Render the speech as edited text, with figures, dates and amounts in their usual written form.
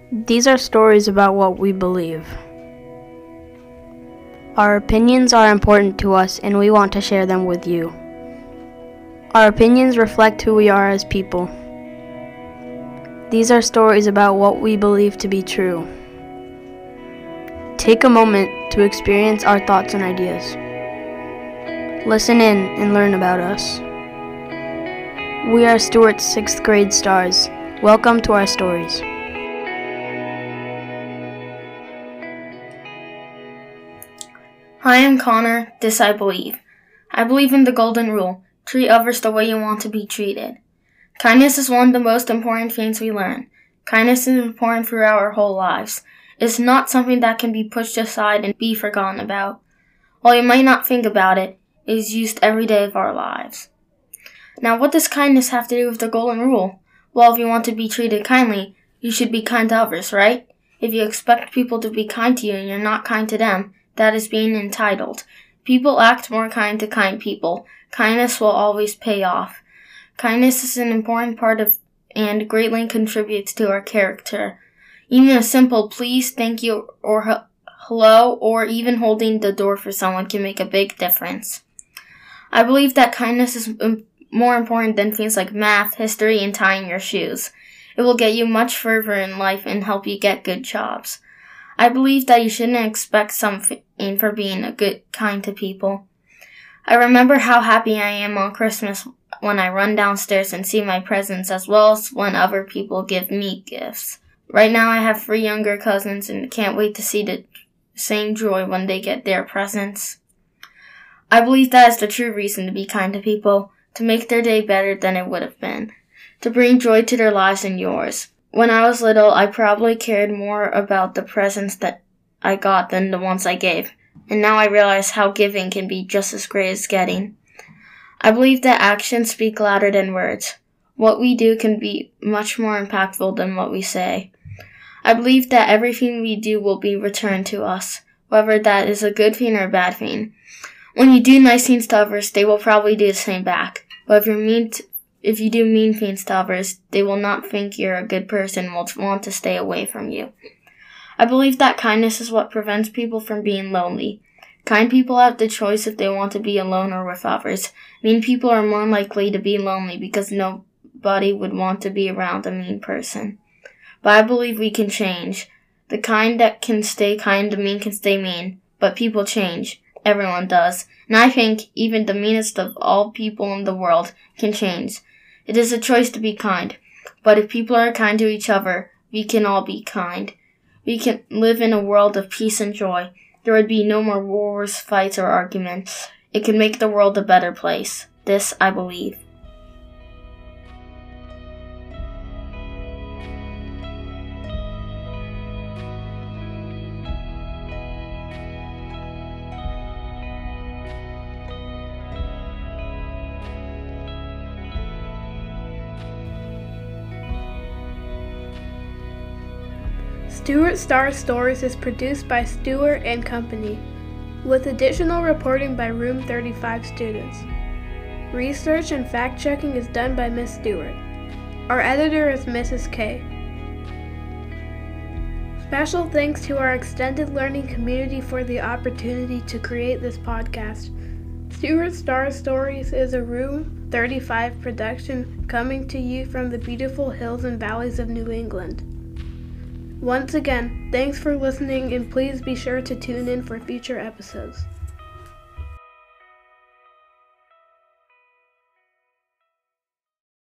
These are stories about what we believe. Our opinions are important to us and we want to share them with you. Our opinions reflect who we are as people. These are stories about what we believe to be true. Take a moment to experience our thoughts and ideas. Listen in and learn about us. We are Stewart's 6th grade stars. Welcome to our stories. Hi, I'm Connor. This I believe. I believe in the golden rule. Treat others the way you want to be treated. Kindness is one of the most important things we learn. Kindness is important throughout our whole lives. It's not something that can be pushed aside and be forgotten about. While you might not think about it, it is used every day of our lives. Now, what does kindness have to do with the golden rule? Well, if you want to be treated kindly, you should be kind to others, right? If you expect people to be kind to you and you're not kind to them, that is being entitled. People act more kind to kind people. Kindness will always pay off. Kindness is an important part of and greatly contributes to our character. Even a simple please, thank you, or hello, or even holding the door for someone can make a big difference. I believe that kindness is more important than things like math, history, and tying your shoes. It will get you much further in life and help you get good jobs. I believe that you shouldn't expect something for being kind to people. I remember how happy I am on Christmas when I run downstairs and see my presents, as well as when other people give me gifts. Right now I have 3 younger cousins and can't wait to see the same joy when they get their presents. I believe that is the true reason to be kind to people, to make their day better than it would have been, to bring joy to their lives and yours. When I was little, I probably cared more about the presents that I got than the ones I gave, and now I realize how giving can be just as great as getting. I believe that actions speak louder than words. What we do can be much more impactful than what we say. I believe that everything we do will be returned to us, whether that is a good thing or a bad thing. When you do nice things to others, they will probably do the same back. But if you do mean things to others, they will not think you're a good person and will want to stay away from you. I believe that kindness is what prevents people from being lonely. Kind people have the choice if they want to be alone or with others. Mean people are more likely to be lonely because nobody would want to be around a mean person. But I believe we can change. The kind that can stay kind, the mean can stay mean. But people change. Everyone does. And I think even the meanest of all people in the world can change. It is a choice to be kind. But if people are kind to each other, we can all be kind. We can live in a world of peace and joy. There would be no more wars, fights, or arguments. It could make the world a better place. This I believe. Stewart Star Stories is produced by Stewart and Company, with additional reporting by Room 35 students. Research and fact-checking is done by Miss Stewart. Our editor is Mrs. K. Special thanks to our extended learning community for the opportunity to create this podcast. Stewart Star Stories is a Room 35 production coming to you from the beautiful hills and valleys of New England. Once again, thanks for listening and please be sure to tune in for future episodes.